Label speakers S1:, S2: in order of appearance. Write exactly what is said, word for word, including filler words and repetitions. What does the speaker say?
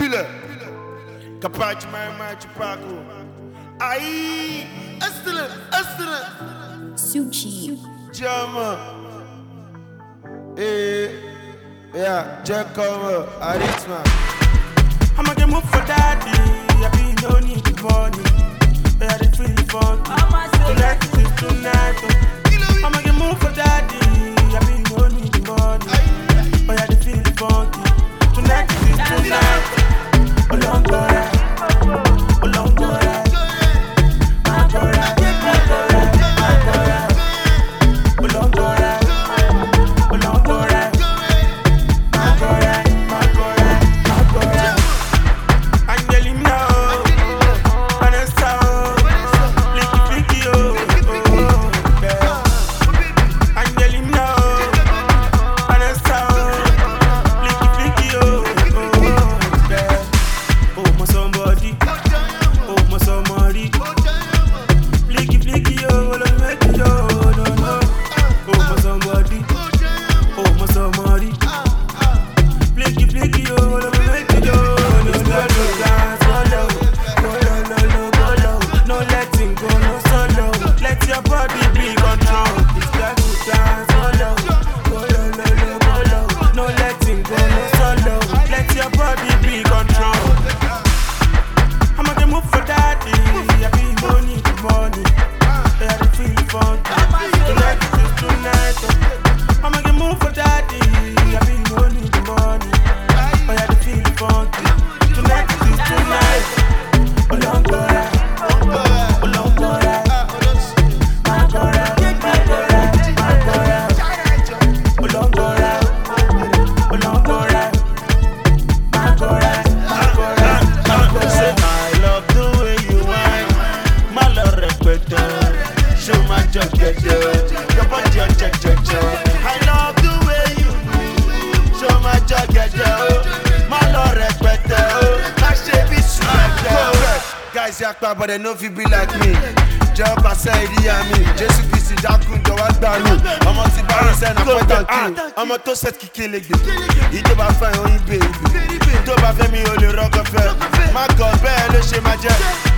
S1: Pila. Capace mai mai Chupaco. Aí, Astana, Astana.
S2: Suchi.
S1: Jama. Eh, yeah, Jack cover, Arisma.
S3: I'ma get move for daddy. I be no need the money. But I dey feel the fun. Tonight is tonight. I'ma get move for daddy. I be no need the money. But I dey feel the fun. Tonight is tonight. Along the ride, along the ride. My go ride, my go ride, my go ride. Along the ride, along the ride. My go ride, my go ride, my go ride. Angelina, Vanessa, Licky Flicky, oh, oh, yeah. Angelina, Vanessa, Licky Flicky, oh, oh, yeah. Oh, my somebody, oh, my somebody. Flicky Flicky, oh, let me make it, oh, no, no. Oh, my somebody, oh, my somebody. Flicky Flicky, oh, let me make it, oh, no, no, no, dance, go low, go low, low, low, go low. No letting go, no solo. Let your body be control. It's got to dance, go low, go low, low, low, go low. No letting go, no solo. Let your body be control. I'ma get move for daddy. I be no need the money. Yeah, I feel the fun. Tonight is tonight. I'ma get move for daddy. I be no need the money. But I feel the fun. Tonight is tonight. Along the ride, along the ride. My go ride, my go ride, my go ride. Along the ride, along the ride. My go ride, my go ride, my go ride.
S1: I love the way you whine. My love respect. Show my judge, get your body on check, check, check. I love the way you move. Show my judge, get my love respect. My shape is sweat. Guys, yakpa, but they know if you be like me. Jump, I say, me. Jesus Christ, Jakun, the one down. I'm on the bar, and I'm point and kill. I'm on to set kill again. He don't have fun on you, baby. Don't have me on the rock of my God, bear, le chez ma jet.